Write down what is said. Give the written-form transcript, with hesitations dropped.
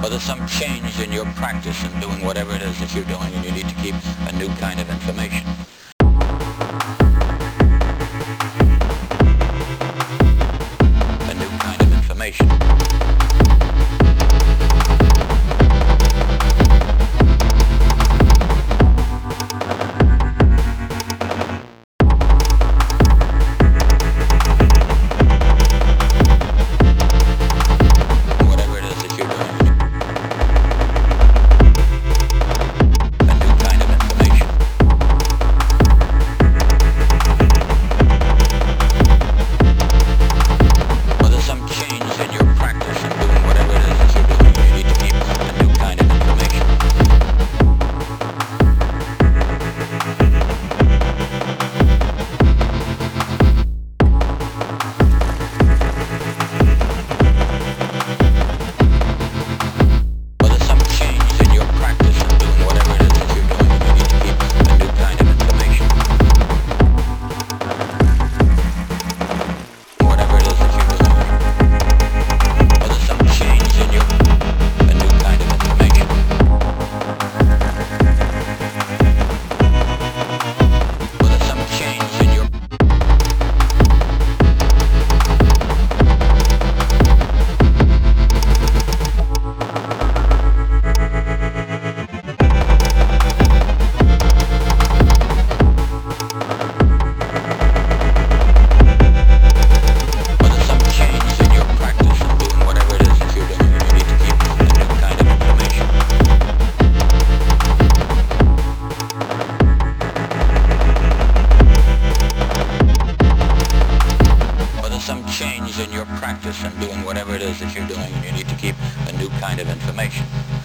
Or there's some change in your practice in doing whatever it is that you're doing, and you need to keep a new kind of information. A new kind of information. Change in your practice and doing whatever it is that you're doing, and you need to keep a new kind of information.